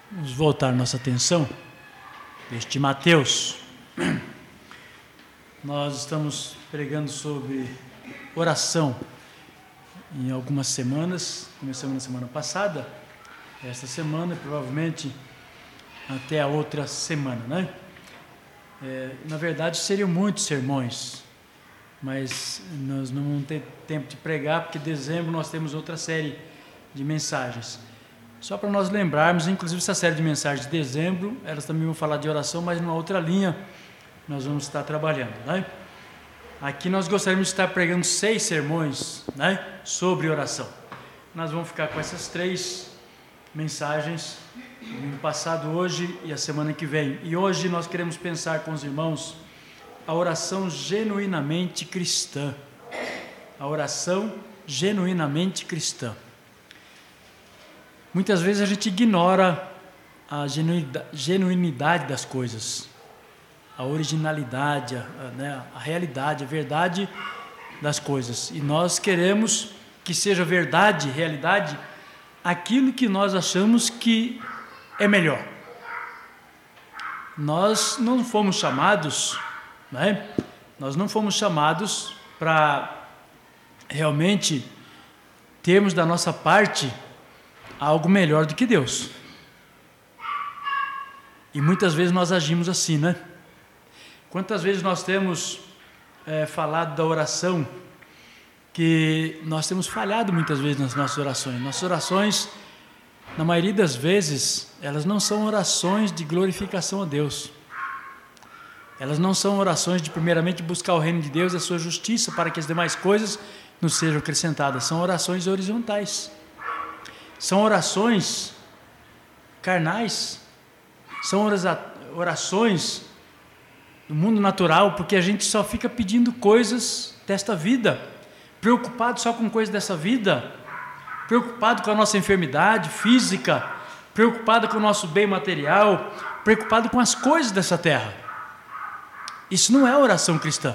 Vamos voltar nossa atenção este Mateus. Nós estamos pregando sobre oração em algumas semanas. Começamos na semana passada, esta semana e provavelmente até a outra semana, né? Na verdade seriam muitos sermões, mas nós não vamos ter tempo de pregar, porque em dezembro nós temos outra série de mensagens. Só para nós lembrarmos, inclusive essa série de mensagens de dezembro, elas também vão falar de oração, mas numa outra linha nós vamos estar trabalhando, né? Aqui nós gostaríamos de estar pregando 6 sermões, né, sobre oração. Nós vamos ficar com essas 3 mensagens, no passado, hoje e a semana que vem. E hoje nós queremos pensar com os irmãos a oração genuinamente cristã. A oração genuinamente cristã. Muitas vezes a gente ignora a genuinidade das coisas, a originalidade, a realidade, a verdade das coisas. E nós queremos que seja verdade, realidade, aquilo que nós achamos que é melhor. Nós não fomos chamados, né? Nós não fomos chamados para realmente termos da nossa parte algo melhor do que Deus. E muitas vezes nós agimos assim, né? Quantas vezes nós temos falado da oração, que nós temos falhado muitas vezes nas nossas orações. Nossas orações, na maioria das vezes, elas não são orações de glorificação a Deus. Elas não são orações de primeiramente buscar o reino de Deus e a sua justiça para que as demais coisas nos sejam acrescentadas. São orações horizontais. São orações carnais, são orações do mundo natural, porque a gente só fica pedindo coisas desta vida, preocupado só com coisas dessa vida, preocupado com a nossa enfermidade física, preocupado com o nosso bem material, preocupado com as coisas dessa terra. Isso não é oração cristã.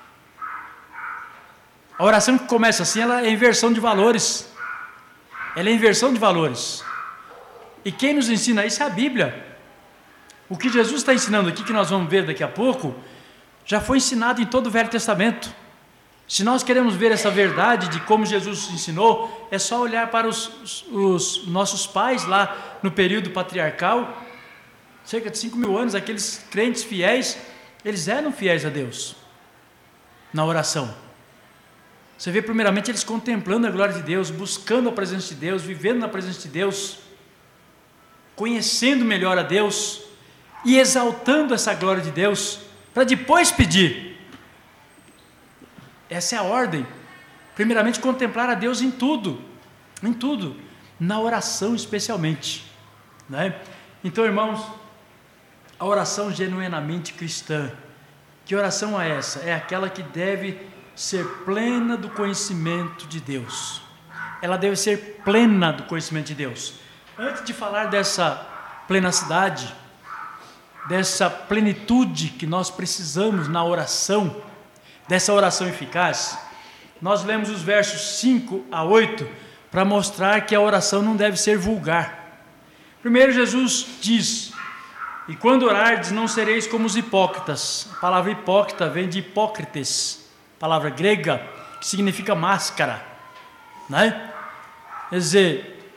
A oração que começa assim, ela é inversão de valores. Ela é inversão de valores. E quem nos ensina isso é a Bíblia. O que Jesus está ensinando aqui, que nós vamos ver daqui a pouco, já foi ensinado em todo o Velho Testamento. Se nós queremos ver essa verdade de como Jesus ensinou, é só olhar para os nossos pais lá no período patriarcal, cerca de 5.000 anos, aqueles crentes fiéis, eles eram fiéis a Deus na oração. Você vê primeiramente eles contemplando a glória de Deus, buscando a presença de Deus, vivendo na presença de Deus, conhecendo melhor a Deus e exaltando essa glória de Deus, para depois pedir. Essa é a ordem. Primeiramente contemplar a Deus em tudo, na oração especialmente, né? Então, irmãos, a oração genuinamente cristã, que oração é essa? É aquela que deve ser plena do conhecimento de Deus. Ela deve ser plena do conhecimento de Deus. Antes de falar dessa plenacidade, dessa plenitude que nós precisamos na oração, dessa oração eficaz, nós lemos os versos 5 a 8 para mostrar que a oração não deve ser vulgar. Primeiro, Jesus diz: e quando orardes, não sereis como os hipócritas. A palavra hipócrita vem de hipócrites, palavra grega, que significa máscara, né? Quer dizer,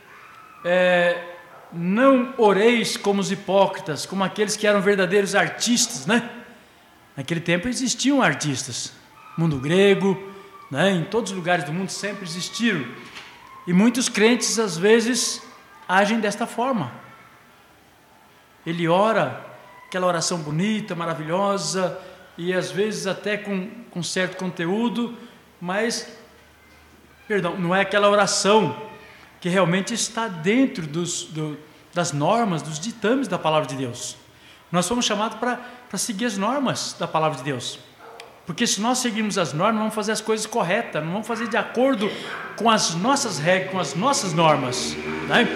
não oreis como os hipócritas, como aqueles que eram verdadeiros artistas, né? Naquele tempo existiam artistas, mundo grego, né? Em todos os lugares do mundo sempre existiram, e muitos crentes às vezes agem desta forma. Ele ora, aquela oração bonita, maravilhosa, e às vezes até com certo conteúdo, mas, não é aquela oração que realmente está dentro das normas, dos ditames da palavra de Deus. Nós fomos chamados para seguir as normas da palavra de Deus, porque se nós seguirmos as normas, vamos fazer as coisas corretas, não vamos fazer de acordo com as nossas regras, com as nossas normas, né?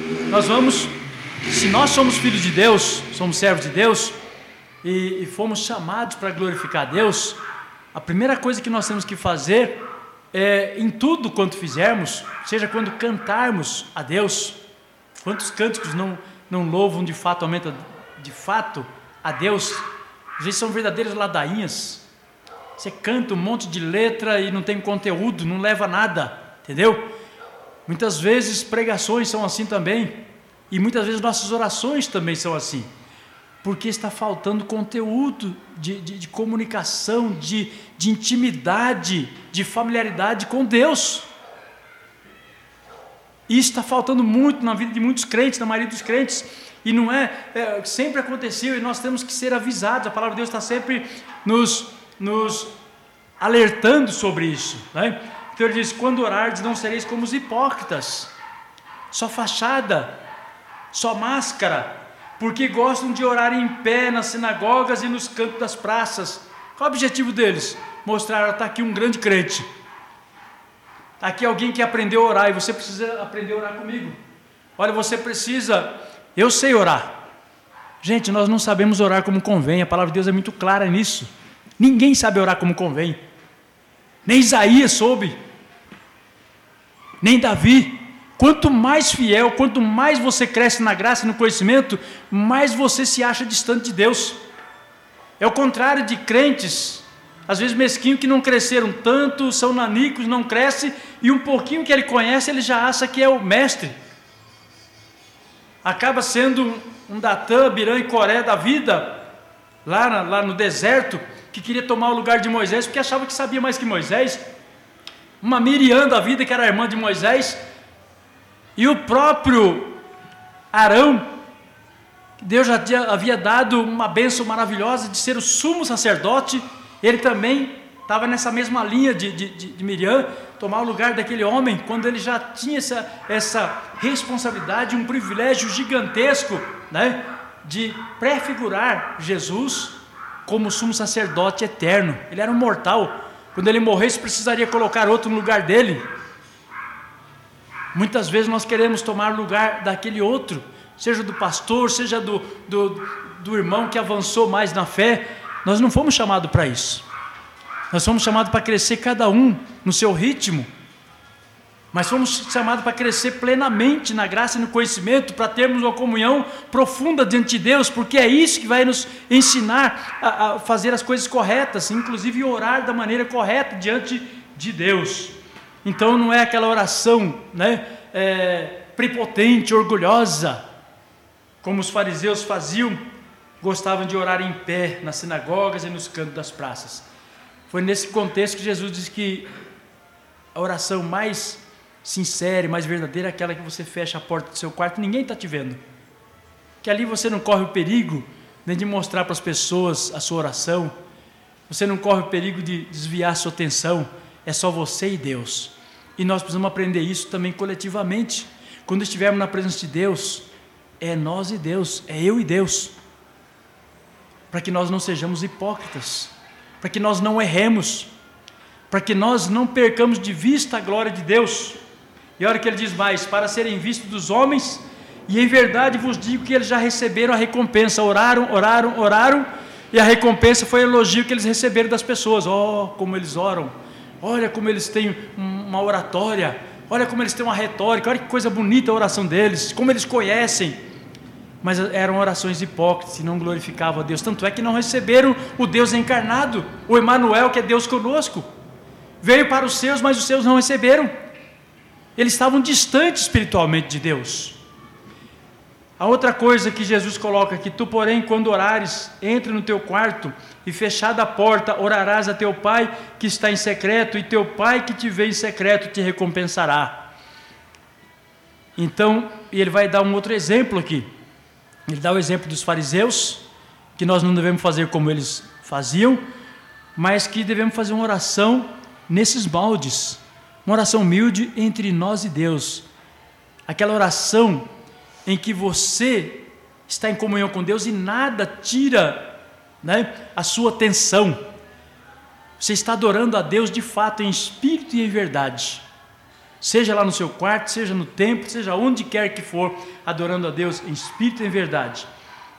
Se nós somos filhos de Deus, somos servos de Deus, e fomos chamados para glorificar a Deus, a primeira coisa que nós temos que fazer em tudo quanto fizermos, seja quando cantarmos a Deus. Quantos cânticos não louvam de fato a Deus. Às vezes são verdadeiras ladainhas. Você canta um monte de letra e não tem conteúdo, não leva a nada, entendeu? Muitas vezes pregações são assim também, e muitas vezes nossas orações também são assim, porque está faltando conteúdo de comunicação, de intimidade, de familiaridade com Deus. Isso está faltando muito na vida de muitos crentes, na maioria dos crentes, e não sempre aconteceu, e nós temos que ser avisados. A palavra de Deus está sempre nos alertando sobre isso, né? Então ele diz: quando orardes, não sereis como os hipócritas, só fachada, só máscara, porque gostam de orar em pé nas sinagogas e nos cantos das praças. Qual é o objetivo deles? Mostrar: está aqui um grande crente, está aqui alguém que aprendeu a orar, e você precisa aprender a orar comigo. Olha, eu sei orar. Gente, nós não sabemos orar como convém. A palavra de Deus é muito clara nisso. Ninguém sabe orar como convém. Nem Isaías soube, nem Davi. Quanto mais fiel, quanto mais você cresce na graça e no conhecimento, mais você se acha distante de Deus. É o contrário de crentes, às vezes mesquinhos, que não cresceram tanto, são nanicos, não cresce, e um pouquinho que ele conhece, ele já acha que é o mestre. Acaba sendo um Datã, Abirã e Coré da vida, lá no deserto, que queria tomar o lugar de Moisés, porque achava que sabia mais que Moisés. Uma Miriam da vida, que era a irmã de Moisés, e o próprio Arão, que Deus já havia dado uma bênção maravilhosa de ser o sumo sacerdote, ele também estava nessa mesma linha de Miriam, tomar o lugar daquele homem, quando ele já tinha essa responsabilidade, um privilégio gigantesco, né, de prefigurar Jesus como sumo sacerdote eterno. Ele era um mortal. Quando ele morresse, precisaria colocar outro no lugar dele. Muitas vezes nós queremos tomar o lugar daquele outro, seja do pastor, seja do irmão que avançou mais na fé. Nós não fomos chamados para isso. Nós fomos chamados para crescer cada um no seu ritmo, mas fomos chamados para crescer plenamente na graça e no conhecimento, para termos uma comunhão profunda diante de Deus, porque é isso que vai nos ensinar a fazer as coisas corretas, inclusive orar da maneira correta diante de Deus. Então não é aquela oração, né, prepotente, orgulhosa, como os fariseus faziam, gostavam de orar em pé nas sinagogas e nos cantos das praças. Foi nesse contexto que Jesus disse que a oração mais sincera e mais verdadeira é aquela que você fecha a porta do seu quarto e ninguém está te vendo, que ali você não corre o perigo nem de mostrar para as pessoas a sua oração, você não corre o perigo de desviar a sua atenção, é só você e Deus. E nós precisamos aprender isso também coletivamente. Quando estivermos na presença de Deus, é nós e Deus, é eu e Deus, para que nós não sejamos hipócritas, para que nós não erremos, para que nós não percamos de vista a glória de Deus. E olha que ele diz mais: para serem vistos dos homens, e em verdade vos digo que eles já receberam a recompensa. Oraram, e a recompensa foi o elogio que eles receberam das pessoas. Oh, como eles oram, olha como eles têm uma oratória, olha como eles têm uma retórica, olha que coisa bonita a oração deles, como eles conhecem. Mas eram orações hipócritas e não glorificavam a Deus. Tanto é que não receberam o Deus encarnado, o Emanuel, que é Deus conosco. Veio para os seus, mas os seus não receberam. Eles estavam distantes espiritualmente de Deus. A outra coisa que Jesus coloca aqui: tu, porém, quando orares, entra no teu quarto e, fechada a porta, orarás a teu pai que está em secreto, e teu pai que te vê em secreto te recompensará. Então, ele vai dar um outro exemplo aqui. Ele dá o exemplo dos fariseus, que nós não devemos fazer como eles faziam, mas que devemos fazer uma oração nesses moldes, uma oração humilde entre nós e Deus, aquela oração em que você está em comunhão com Deus e nada tira, né, a sua atenção. Você está adorando a Deus de fato, em espírito e em verdade, seja lá no seu quarto, seja no templo, seja onde quer que for, adorando a Deus em espírito e em verdade.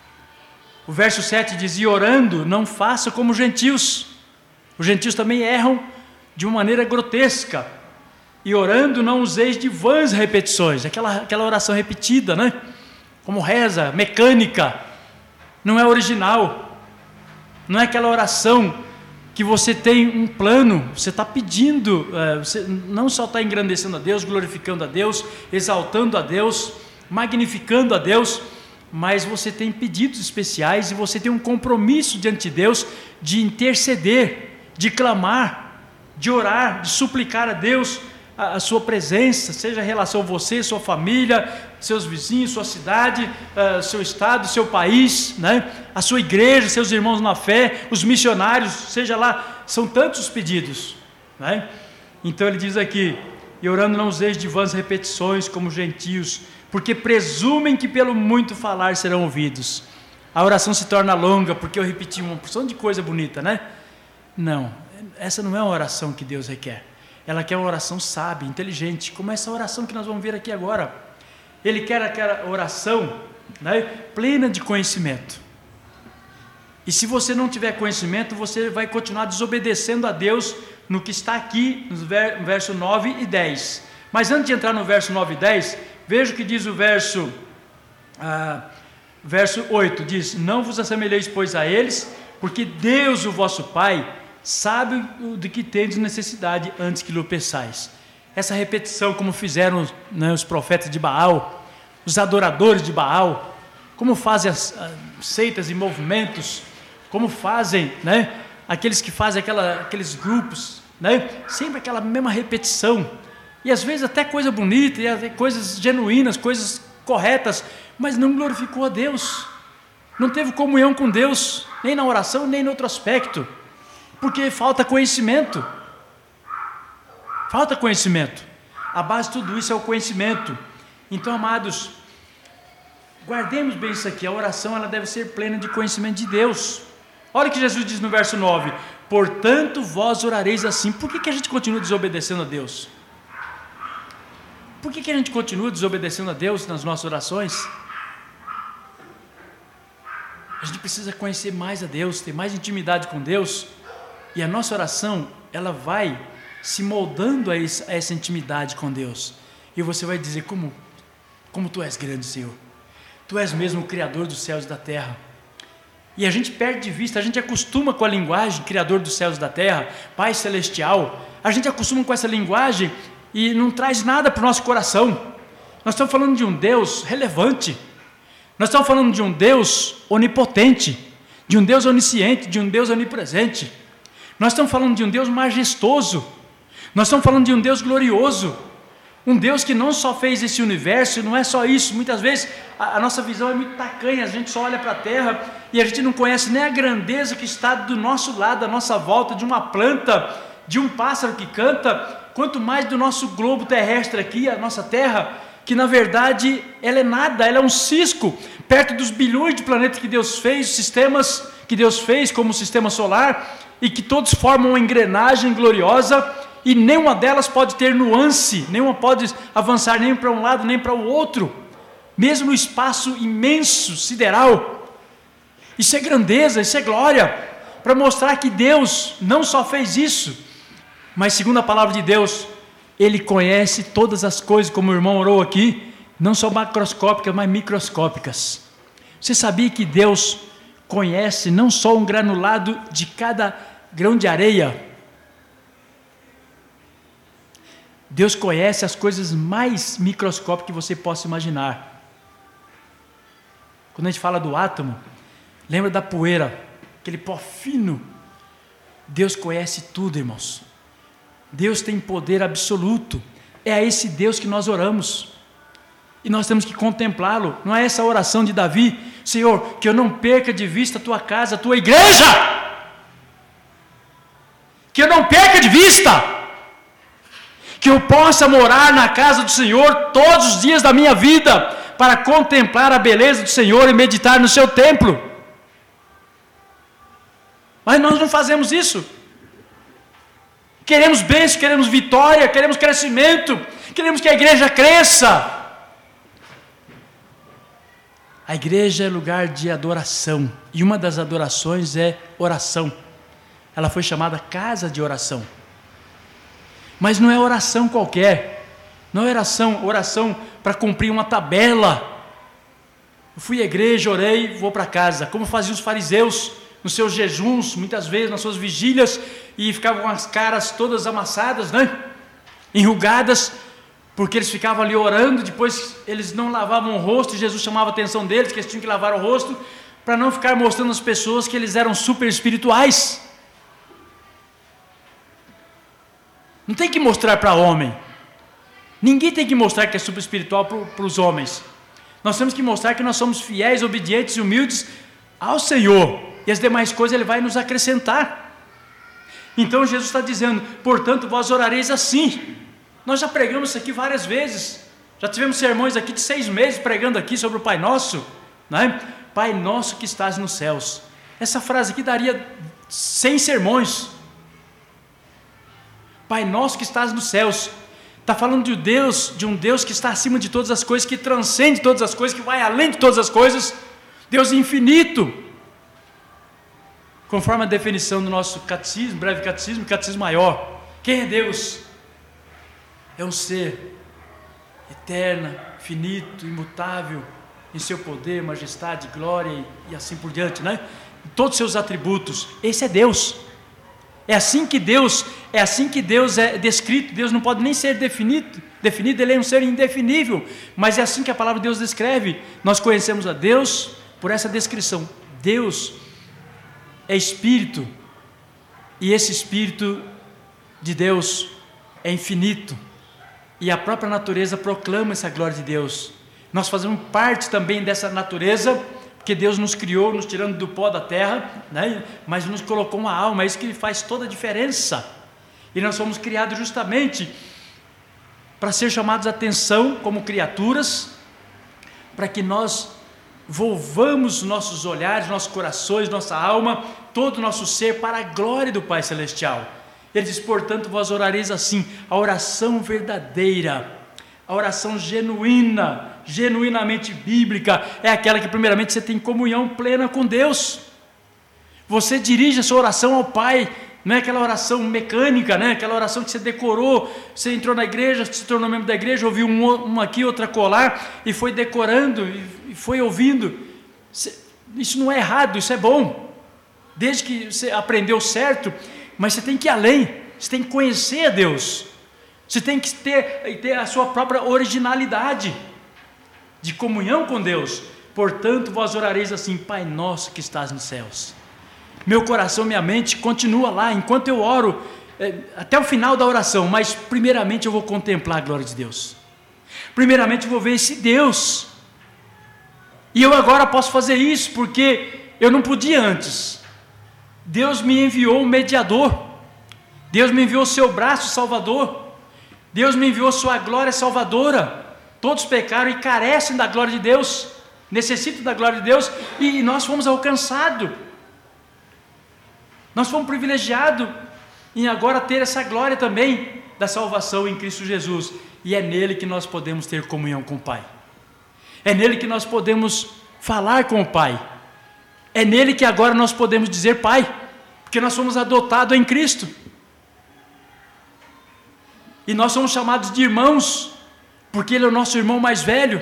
O verso 7 diz: e orando, não faça como os gentios. Os gentios também erram de uma maneira grotesca. E orando, não useis de vãs repetições, aquela oração repetida, né? como reza, mecânica, não é original, não é aquela oração que você tem um plano, você está pedindo, você não só está engrandecendo a Deus, glorificando a Deus, exaltando a Deus, magnificando a Deus, mas você tem pedidos especiais e você tem um compromisso diante de Deus de interceder, de clamar, de orar, de suplicar a Deus a sua presença, seja em relação a você, sua família, seus vizinhos, sua cidade, seu estado, seu país, né? A sua igreja, seus irmãos na fé, os missionários, seja lá, são tantos os pedidos, né? Então ele diz aqui: e orando não useis de vãs repetições como gentios, porque presumem que pelo muito falar serão ouvidos. A oração se torna longa porque eu repeti uma porção de coisa bonita, né? Não, essa não é uma oração que Deus requer. Ela quer uma oração sábia, inteligente, como essa oração que nós vamos ver aqui agora. Ele quer aquela oração, né, plena de conhecimento. E se você não tiver conhecimento, você vai continuar desobedecendo a Deus no que está aqui, no verso 9 e 10. Mas antes de entrar no verso 9 e 10, veja o que diz o verso 8, diz: não vos assemelheis, pois, a eles, porque Deus, o vosso Pai, sabe de que tendes necessidade antes que lhe peçais. Essa repetição, como fizeram, né, os profetas de Baal, os adoradores de Baal, como fazem as seitas e movimentos, como fazem, né, aqueles que fazem aqueles grupos, né, sempre aquela mesma repetição, e às vezes até coisa bonita, e até coisas genuínas, coisas corretas, mas não glorificou a Deus, não teve comunhão com Deus, nem na oração, nem em outro aspecto, porque falta conhecimento. Falta conhecimento. A base de tudo isso é o conhecimento. Então, amados, guardemos bem isso aqui. A oração, ela deve ser plena de conhecimento de Deus. Olha o que Jesus diz no verso 9: portanto vós orareis assim. Por que a gente continua desobedecendo a Deus? Por que a gente continua desobedecendo a Deus nas nossas orações? A gente precisa conhecer mais a Deus, ter mais intimidade com Deus, e a nossa oração, ela vai se moldando a essa intimidade com Deus, e você vai dizer: como tu és grande, Senhor, tu és mesmo o Criador dos céus e da terra. E a gente perde de vista, a gente acostuma com a linguagem Criador dos céus e da terra, Pai Celestial, a gente acostuma com essa linguagem e não traz nada para o nosso coração. Nós estamos falando de um Deus relevante, nós estamos falando de um Deus onipotente, de um Deus onisciente, de um Deus onipresente. Nós estamos falando de um Deus majestoso, nós estamos falando de um Deus glorioso, um Deus que não só fez esse universo, não é só isso. Muitas vezes a nossa visão é muito tacanha, a gente só olha para a terra e a gente não conhece nem a grandeza que está do nosso lado, à nossa volta, de uma planta, de um pássaro que canta, quanto mais do nosso globo terrestre aqui, a nossa terra, que na verdade ela é nada, ela é um cisco, perto dos bilhões de planetas que Deus fez, sistemas que Deus fez, como o sistema solar, e que todos formam uma engrenagem gloriosa, e nenhuma delas pode ter nuance, nenhuma pode avançar nem para um lado nem para o outro, mesmo no espaço imenso, sideral. Isso é grandeza, isso é glória, para mostrar que Deus não só fez isso, mas segundo a palavra de Deus, Ele conhece todas as coisas, como o irmão orou aqui, não só macroscópicas, mas microscópicas. Você sabia que Deus conhece não só um granulado de cada grão de areia? Deus conhece as coisas mais microscópicas que você possa imaginar. Quando a gente fala do átomo, lembra da poeira, aquele pó fino. Deus conhece tudo, irmãos. Deus tem poder absoluto. É a esse Deus que nós oramos, e nós temos que contemplá-lo. Não é essa oração de Davi: Senhor, que eu não perca de vista a tua casa, a tua igreja, que eu não perca de vista, que eu possa morar na casa do Senhor todos os dias da minha vida, para contemplar a beleza do Senhor e meditar no seu templo. Mas nós não fazemos isso. Queremos bênção, queremos vitória, queremos crescimento, queremos que a igreja cresça. A igreja é lugar de adoração, e uma das adorações é oração. Ela foi chamada casa de oração. Mas não é oração qualquer, não é oração para cumprir uma tabela, Eu fui à igreja, orei, vou para casa, como faziam os fariseus nos seus jejuns, muitas vezes nas suas vigílias, e ficavam com as caras todas amassadas, né? Enrugadas, porque eles ficavam ali orando, depois eles não lavavam o rosto, e Jesus chamava a atenção deles, que eles tinham que lavar o rosto, para não ficar mostrando às pessoas que eles eram super espirituais. Não tem que mostrar para homem, ninguém tem que mostrar que é super espiritual para os homens. Nós temos que mostrar que nós somos fiéis, obedientes e humildes ao Senhor, e as demais coisas Ele vai nos acrescentar. Então Jesus está dizendo, portanto vós orareis assim. Nós já pregamos isso aqui várias vezes, já tivemos sermões aqui de 6 meses pregando aqui sobre o Pai Nosso, né? Pai Nosso que estás nos céus. Essa frase aqui daria 100 sermões. Pai Nosso que estás nos céus. Está falando de um Deus que está acima de todas as coisas, que transcende todas as coisas, que vai além de todas as coisas. Deus infinito. Conforme a definição do nosso catecismo, breve catecismo, catecismo maior. Quem é Deus? É um ser eterno, finito, imutável, em seu poder, majestade, glória e assim por diante, né? Em todos os seus atributos. Esse é Deus. É assim que Deus é descrito. Deus não pode nem ser definido, Ele é um ser indefinível, mas é assim que a palavra de Deus descreve. Nós conhecemos a Deus por essa descrição. Deus é Espírito, e esse Espírito de Deus é infinito, e a própria natureza proclama essa glória de Deus. Nós fazemos parte também dessa natureza, porque Deus nos criou, nos tirando do pó da terra, né? Mas nos colocou uma alma, é isso que faz toda a diferença. E nós fomos criados justamente para ser chamados a atenção como criaturas, para que nós volvamos nossos olhares, nossos corações, nossa alma, todo o nosso ser para a glória do Pai Celestial. Ele diz, portanto, vós orareis assim. A oração verdadeira, a oração genuína, genuinamente bíblica, é aquela que primeiramente você tem comunhão plena com Deus. Você dirige a sua oração ao Pai, não é aquela oração mecânica, né? Aquela oração que você decorou, você entrou na igreja, se tornou membro da igreja, ouviu uma aqui, outra colar, e foi decorando, e foi ouvindo. Isso não é errado, isso é bom, desde que você aprendeu certo, mas você tem que ir além, você tem que conhecer a Deus, você tem que ter a sua própria originalidade, de comunhão com Deus. Portanto, vós orareis assim, Pai Nosso que estás nos céus. Meu coração, minha mente continua lá, enquanto eu oro, até o final da oração, mas primeiramente eu vou contemplar a glória de Deus, primeiramente eu vou ver esse Deus, e eu agora posso fazer isso, porque eu não podia antes. Deus me enviou um mediador, Deus me enviou o seu braço salvador, Deus me enviou sua glória salvadora. Todos pecaram e carecem da glória de Deus, necessitam da glória de Deus, e nós fomos alcançados, nós fomos privilegiados em agora ter essa glória também da salvação em Cristo Jesus, e é nele que nós podemos ter comunhão com o Pai, é nele que nós podemos falar com o Pai, é nele que agora nós podemos dizer Pai, porque nós somos adotados em Cristo, e nós somos chamados de irmãos, porque Ele é o nosso irmão mais velho.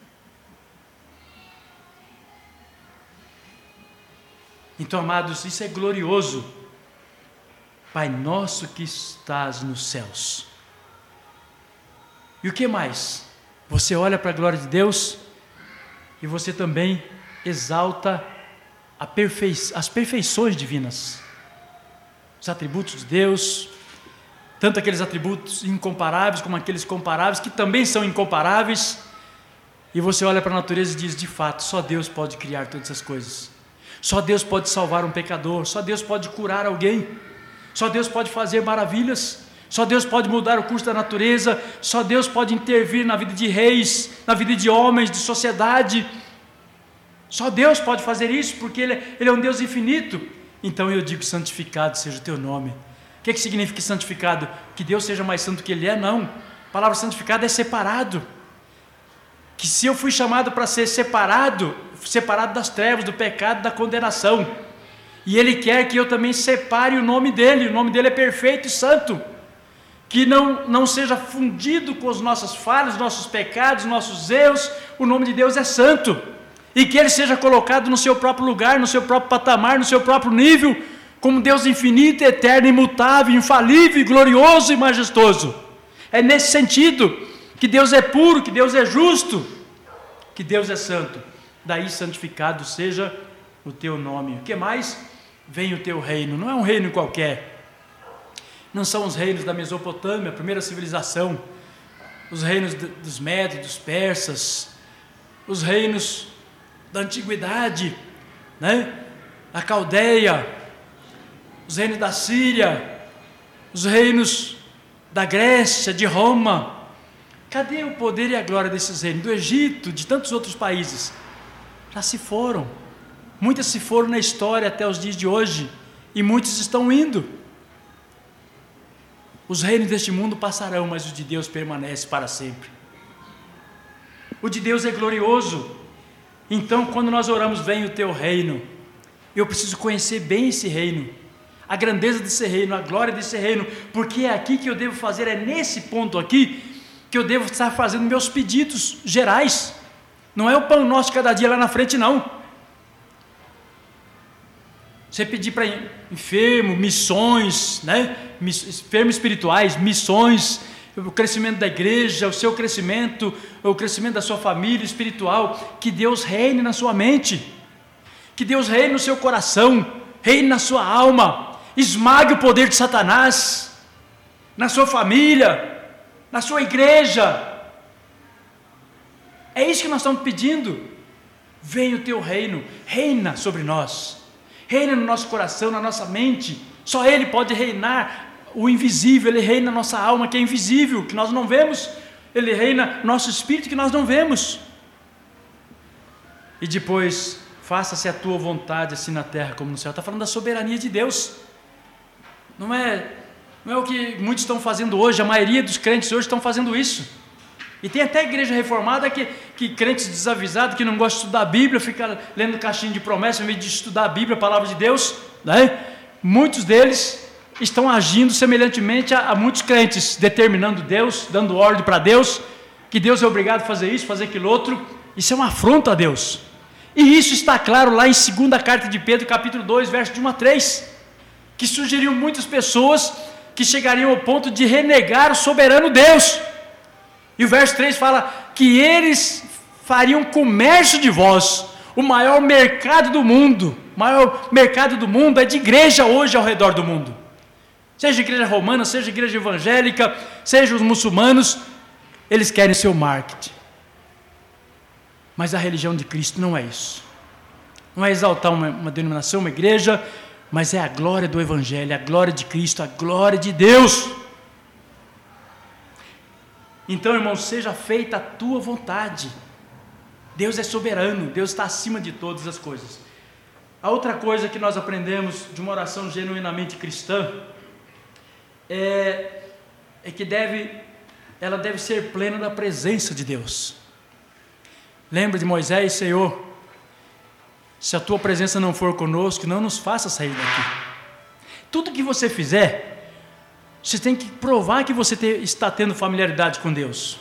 Então, amados, isso é glorioso. Pai Nosso que estás nos céus. E o que mais? Você olha para a glória de Deus e você também exalta as perfeições divinas, os atributos de Deus, tanto aqueles atributos incomparáveis como aqueles comparáveis, que também são incomparáveis, e você olha para a natureza e diz, de fato, só Deus pode criar todas essas coisas, só Deus pode salvar um pecador, só Deus pode curar alguém, só Deus pode fazer maravilhas, só Deus pode mudar o curso da natureza, só Deus pode intervir na vida de reis, na vida de homens, de sociedade, só Deus pode fazer isso, porque Ele é um Deus infinito. Então eu digo, santificado seja o teu nome. O que significa santificado? Que Deus seja mais santo que Ele é? Não. A palavra santificado é separado. Que se eu fui chamado para ser separado das trevas, do pecado, da condenação, e Ele quer que eu também separe o nome dEle é perfeito e santo, que não seja fundido com as nossas falhas, nossos pecados, nossos erros. O nome de Deus é santo, e que Ele seja colocado no seu próprio lugar, no seu próprio patamar, no seu próprio nível, como Deus infinito, eterno, imutável, infalível, glorioso e majestoso. É nesse sentido que Deus é puro, que Deus é justo, que Deus é santo. Daí santificado seja o teu nome. O que mais? Venha o teu reino. Não é um reino qualquer. Não são os reinos da Mesopotâmia, a primeira civilização, os reinos dos Médios, dos persas, os reinos da antiguidade, né? A Caldeia, os reinos da Síria, os reinos da Grécia, de Roma. Cadê o poder e a glória desses reinos? Do Egito, de tantos outros países. Já se foram. Muitas se foram na história até os dias de hoje, e muitos estão indo. Os reinos deste mundo passarão, mas o de Deus permanece para sempre. O de Deus é glorioso. Então, quando nós oramos, vem o teu reino, eu preciso conhecer bem esse reino, a grandeza desse reino, a glória desse reino, porque é aqui que eu devo fazer, é nesse ponto aqui, que eu devo estar fazendo meus pedidos gerais. Não é o pão nosso de cada dia lá na frente, não. Você pedir para enfermo, missões, né? Enfermos espirituais, missões, o crescimento da igreja, o seu crescimento, o crescimento da sua família espiritual, que Deus reine na sua mente, que Deus reine no seu coração, reine na sua alma, esmague o poder de Satanás, na sua família, na sua igreja. É isso que nós estamos pedindo. Venha o teu reino, reina sobre nós, reina no nosso coração, na nossa mente. Só Ele pode reinar o invisível. Ele reina na nossa alma, que é invisível, que nós não vemos. Ele reina no nosso espírito, que nós não vemos. E depois, faça-se a tua vontade, assim na terra como no céu. Está falando da soberania de Deus. Não é o que muitos estão fazendo hoje. A maioria dos crentes hoje estão fazendo isso. E tem até igreja reformada que crentes desavisados, que não gostam de estudar a Bíblia, fica lendo caixinha de promessa, em vez de estudar a Bíblia, a palavra de Deus, né? Muitos deles estão agindo semelhantemente a muitos crentes, determinando Deus, dando ordem para Deus, que Deus é obrigado a fazer isso, fazer aquilo outro. Isso é uma afronta a Deus. E isso está claro lá em 2ª carta de Pedro, capítulo 2, verso de 1 a 3, que sugeriam muitas pessoas que chegariam ao ponto de renegar o soberano Deus. E o verso 3 fala que eles fariam comércio de vós. O maior mercado do mundo, é de igreja hoje ao redor do mundo. Seja igreja romana, seja igreja evangélica, seja os muçulmanos, eles querem seu marketing. Mas a religião de Cristo não é isso. Não é exaltar uma denominação, uma igreja, mas é a glória do Evangelho, a glória de Cristo, a glória de Deus. Então, irmão, seja feita a tua vontade. Deus é soberano, Deus está acima de todas as coisas. A outra coisa que nós aprendemos de uma oração genuinamente cristã é que ela deve ser plena da presença de Deus. Lembra de Moisés? Senhor, se a tua presença não for conosco, não nos faça sair daqui. Tudo que você fizer, você tem que provar que você está tendo familiaridade com Deus,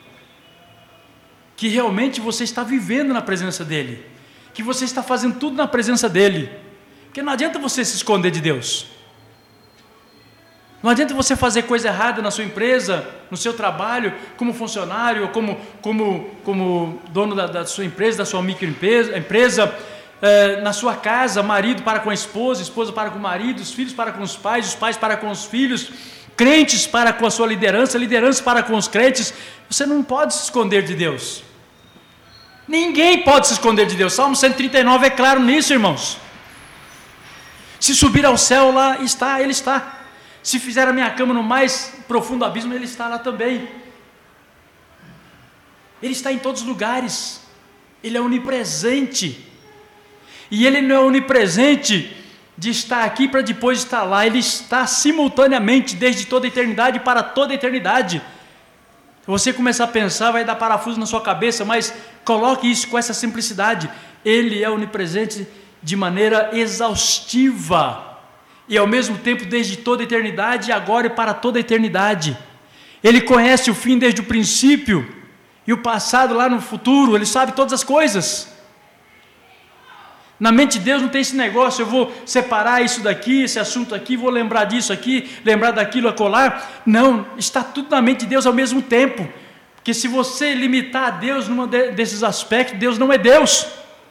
que realmente você está vivendo na presença dEle, que você está fazendo tudo na presença dEle, porque não adianta você se esconder de Deus, não adianta você fazer coisa errada na sua empresa, no seu trabalho, como funcionário, como dono da sua empresa, da sua microempresa, na sua casa, marido para com a esposa, esposa para com o marido, os filhos para com os pais para com os filhos, crentes para com a sua liderança, liderança para com os crentes. Você não pode se esconder de Deus. Ninguém pode se esconder de Deus. Salmo 139 é claro nisso, irmãos. Se subir ao céu, lá está, Ele está. Se fizer a minha cama no mais profundo abismo, Ele está lá também. Ele está em todos os lugares. Ele é onipresente. E Ele não é onipresente de estar aqui para depois estar lá. Ele está simultaneamente, desde toda a eternidade para toda a eternidade. Se você começar a pensar, vai dar parafuso na sua cabeça, mas coloque isso com essa simplicidade. Ele é onipresente de maneira exaustiva, e ao mesmo tempo desde toda a eternidade, agora e para toda a eternidade. Ele conhece o fim desde o princípio, e o passado lá no futuro. Ele sabe todas as coisas. Na mente de Deus não tem esse negócio, eu vou separar isso daqui, esse assunto aqui, vou lembrar disso aqui, lembrar daquilo acolá. Não, está tudo na mente de Deus ao mesmo tempo. Porque se você limitar a Deus num desses aspectos, Deus não é Deus.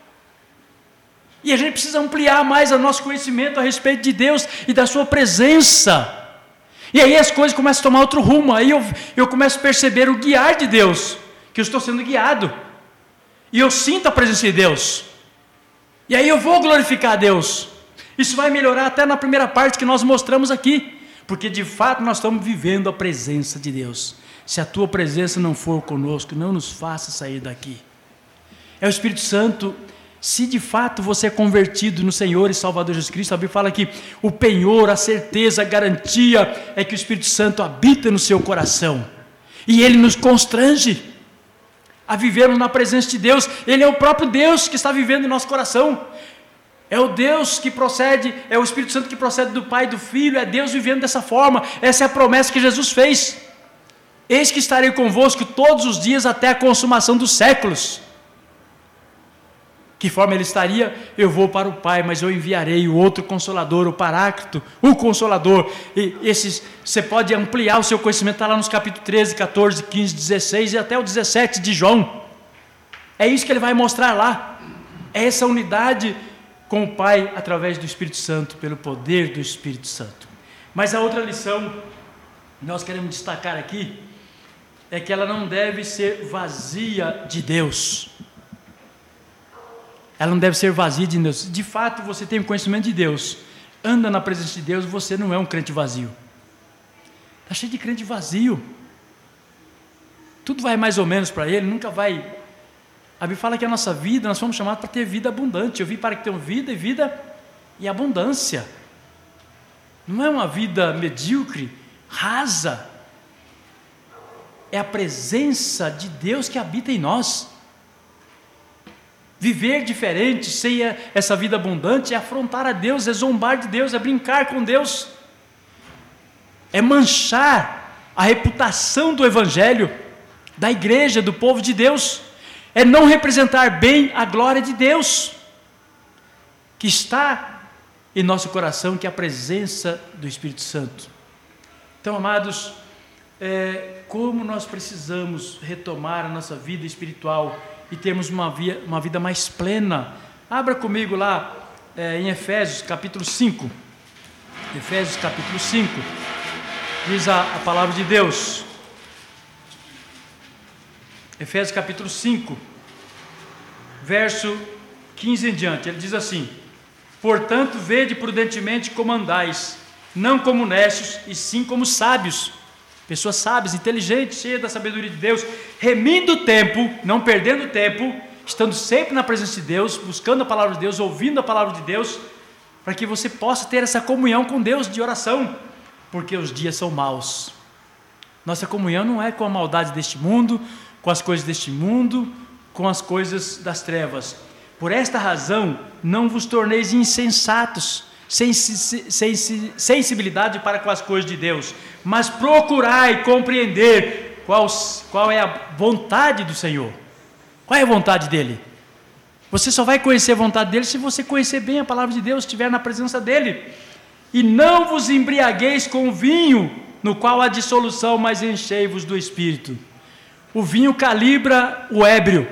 E a gente precisa ampliar mais o nosso conhecimento a respeito de Deus e da sua presença. E aí as coisas começam a tomar outro rumo. Aí eu começo a perceber o guiar de Deus, que eu estou sendo guiado. E eu sinto a presença de Deus. E aí eu vou glorificar a Deus. Isso vai melhorar até na primeira parte que nós mostramos aqui. Porque de fato nós estamos vivendo a presença de Deus. Se a tua presença não for conosco, não nos faça sair daqui. É o Espírito Santo. Se de fato você é convertido no Senhor e Salvador Jesus Cristo, a Bíblia fala que o penhor, a certeza, a garantia é que o Espírito Santo habita no seu coração. E Ele nos constrange a vivermos na presença de Deus. Ele é o próprio Deus que está vivendo em nosso coração. É o Deus que procede, é o Espírito Santo que procede do Pai e do Filho, é Deus vivendo dessa forma. Essa é a promessa que Jesus fez. Eis que estarei convosco todos os dias até a consumação dos séculos. Que forma Ele estaria? Eu vou para o Pai, mas eu enviarei o outro Consolador, o Paráclito, o Consolador. E você pode ampliar o seu conhecimento, está lá nos capítulos 13, 14, 15, 16 e até o 17 de João. É isso que Ele vai mostrar lá. É essa unidade com o Pai através do Espírito Santo, pelo poder do Espírito Santo. Mas a outra lição que nós queremos destacar aqui é que ela não deve ser vazia de Deus. Ela não deve ser vazia de Deus. De fato, você tem o conhecimento de Deus, anda na presença de Deus, você não é um crente vazio. Está cheio de crente vazio. Tudo vai mais ou menos para ele, nunca vai. A Bíblia fala que a nossa vida, nós fomos chamados para ter vida abundante. Eu vim para que tenham vida e abundância. Não é uma vida medíocre, rasa. É a presença de Deus que habita em nós. Viver diferente, sem essa vida abundante, é afrontar a Deus, é zombar de Deus, é brincar com Deus, é manchar a reputação do Evangelho, da igreja, do povo de Deus, é não representar bem a glória de Deus, que está em nosso coração, que é a presença do Espírito Santo. Então, amados, como nós precisamos retomar a nossa vida espiritual e termos uma vida mais plena. Abra comigo lá em Efésios capítulo 5. Efésios capítulo 5. Diz a palavra de Deus. Efésios capítulo 5, verso 15 em diante. Ele diz assim: portanto, vede prudentemente como andais, não como necios, e sim como sábios. Pessoas sábias, inteligentes, cheias da sabedoria de Deus, remindo o tempo, não perdendo tempo, estando sempre na presença de Deus, buscando a palavra de Deus, ouvindo a palavra de Deus, para que você possa ter essa comunhão com Deus de oração, porque os dias são maus. Nossa comunhão não é com a maldade deste mundo, com as coisas deste mundo, com as coisas das trevas. Por esta razão, não vos torneis insensatos, sem sensibilidade para com as coisas de Deus, mas procurai compreender qual é a vontade do Senhor. Qual é a vontade dEle? Você só vai conhecer a vontade dEle se você conhecer bem a palavra de Deus, estiver na presença dEle. E não vos embriagueis com vinho, no qual há dissolução, mas enchei-vos do Espírito. O vinho calibra o ébrio,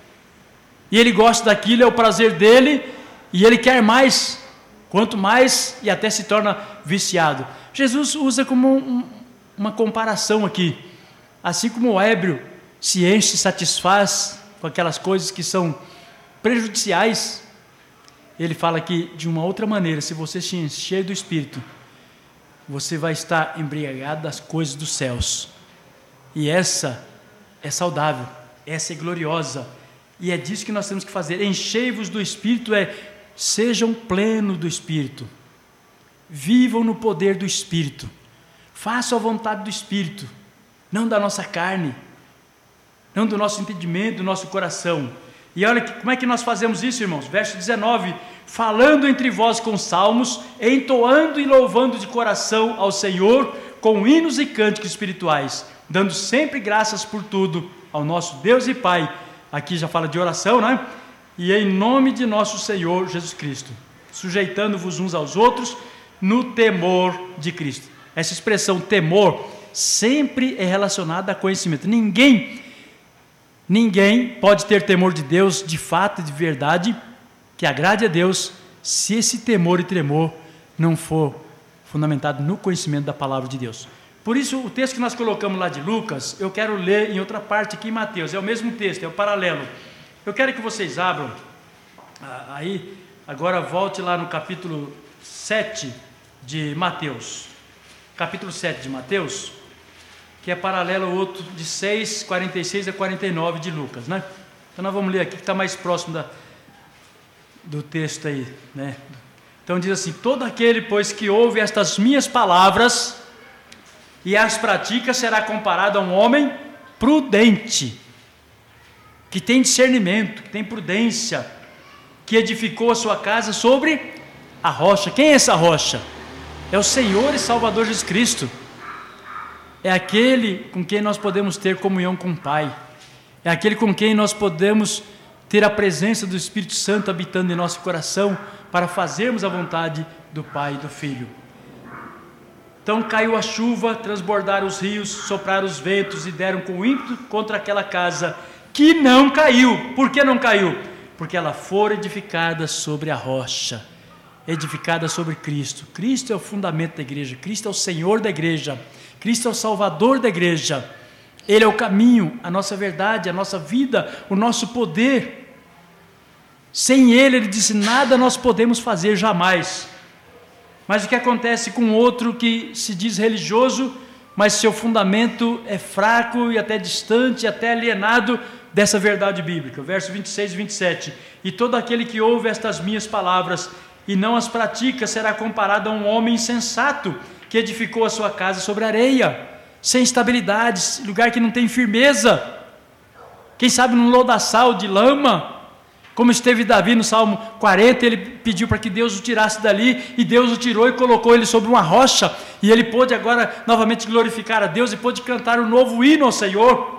e ele gosta daquilo, é o prazer dele, e ele quer mais. Quanto mais, e até se torna viciado. Jesus usa como uma comparação aqui. Assim como o ébrio se enche, se satisfaz com aquelas coisas que são prejudiciais, ele fala que de uma outra maneira, se você se encher do Espírito, você vai estar embriagado das coisas dos céus. E essa é saudável, essa é gloriosa, e é disso que nós temos que fazer. Enchei-vos do Espírito, sejam plenos do Espírito, vivam no poder do Espírito, façam a vontade do Espírito, não da nossa carne, não do nosso entendimento, do nosso coração. E olha como é que nós fazemos isso, irmãos. Verso 19: falando entre vós com salmos, entoando e louvando de coração ao Senhor, com hinos e cânticos espirituais, dando sempre graças por tudo ao nosso Deus e Pai. Aqui já fala de oração, né? e em nome de nosso Senhor Jesus Cristo, sujeitando-vos uns aos outros no temor de Cristo. Essa expressão temor sempre é relacionada a conhecimento. Ninguém pode ter temor de Deus de fato e de verdade, que agrade a Deus, se esse temor e tremor não for fundamentado no conhecimento da palavra de Deus. Por isso, o texto que nós colocamos lá de Lucas, eu quero ler em outra parte aqui em Mateus, é o mesmo texto, é o paralelo. Eu quero que vocês abram, aí, agora volte lá no capítulo 7 de Mateus, capítulo 7 de Mateus, que é paralelo ao outro de 6, 46 a 49 de Lucas, né? Então nós vamos ler aqui que está mais próximo do texto aí, né? Então diz assim: todo aquele, pois, que ouve estas minhas palavras e as pratica, será comparado a um homem prudente, que tem discernimento, que tem prudência, que edificou a sua casa sobre a rocha. Quem é essa rocha? É o Senhor e Salvador Jesus Cristo. É aquele com quem nós podemos ter comunhão com o Pai. É aquele com quem nós podemos ter a presença do Espírito Santo habitando em nosso coração para fazermos a vontade do Pai e do Filho. Então caiu a chuva, transbordaram os rios, sopraram os ventos e deram com ímpeto contra aquela casa, que não caiu. Por que não caiu? Porque ela fora edificada sobre a rocha, edificada sobre Cristo. Cristo é o fundamento da igreja, Cristo é o Senhor da igreja, Cristo é o Salvador da igreja. Ele é o caminho, a nossa verdade, a nossa vida, o nosso poder. Sem Ele, Ele disse, nada nós podemos fazer jamais. Mas o que acontece com outro que se diz religioso, mas seu fundamento é fraco e até distante, até alienado dessa verdade bíblica? Verso 26 e 27. E todo aquele que ouve estas minhas palavras e não as pratica, será comparado a um homem insensato, que edificou a sua casa sobre areia, sem estabilidade, lugar que não tem firmeza, quem sabe num lodaçal de lama, como esteve Davi no Salmo 40, ele pediu para que Deus o tirasse dali, e Deus o tirou e colocou ele sobre uma rocha, e ele pôde agora novamente glorificar a Deus, e pôde cantar um novo hino ao Senhor.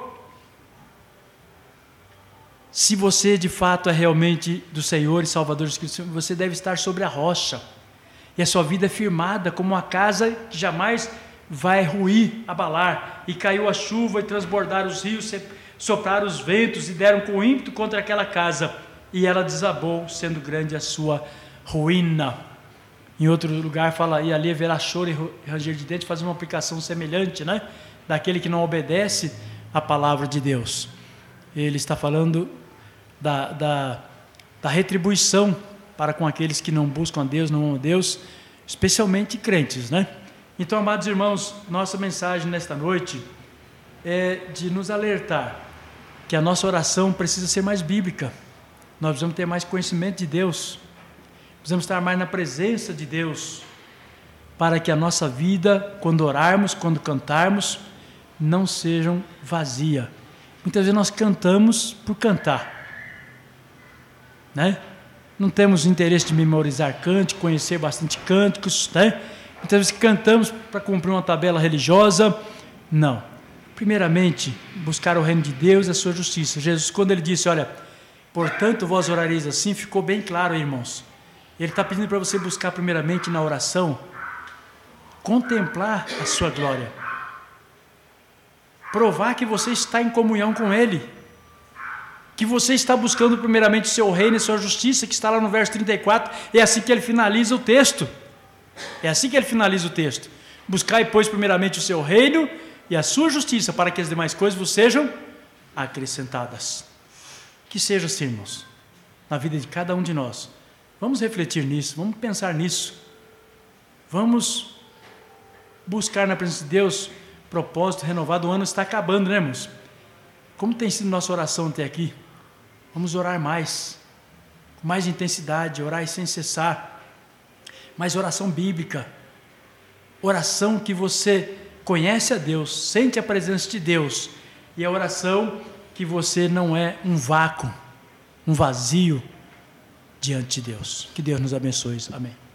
Se você de fato é realmente do Senhor e Salvador Jesus Cristo, você deve estar sobre a rocha, e a sua vida é firmada como uma casa que jamais vai ruir, abalar. E caiu a chuva e transbordaram os rios, sopraram os ventos e deram com ímpeto contra aquela casa, e ela desabou, sendo grande a sua ruína. Em outro lugar fala, e ali haverá choro e ranger de dentes, faz uma aplicação semelhante, né? Daquele que não obedece à palavra de Deus. Ele está falando da retribuição para com aqueles que não buscam a Deus, não amam a Deus, especialmente crentes, né? Então, amados irmãos, nossa mensagem nesta noite é de nos alertar que a nossa oração precisa ser mais bíblica. Nós precisamos ter mais conhecimento de Deus, precisamos estar mais na presença de Deus, para que a nossa vida, quando orarmos, quando cantarmos, não sejam vazia. Muitas vezes nós cantamos por cantar, né? Não temos interesse de memorizar cânticos, conhecer bastante cânticos, né? Muitas vezes cantamos para cumprir uma tabela religiosa. Não. Primeiramente, buscar o reino de Deus e a sua justiça. Jesus, quando ele disse, olha, portanto vós orareis assim, ficou bem claro, irmãos. Ele está pedindo para você buscar primeiramente na oração, contemplar a sua glória, provar que você está em comunhão com Ele, que você está buscando primeiramente o seu reino e a sua justiça, que está lá no verso 34, é assim que ele finaliza o texto. É assim que ele finaliza o texto. Buscai, pois, primeiramente o seu reino e a sua justiça, para que as demais coisas vos sejam acrescentadas. Que seja assim, irmãos, na vida de cada um de nós. Vamos refletir nisso, vamos pensar nisso. Vamos buscar na presença de Deus propósito renovado. O ano está acabando, né, irmãos? Como tem sido nossa oração até aqui? Vamos orar mais, com mais intensidade, orar sem cessar. Mais oração bíblica, oração que você conhece a Deus, sente a presença de Deus, e a oração que você não é um vácuo, um vazio diante de Deus. Que Deus nos abençoe. Amém.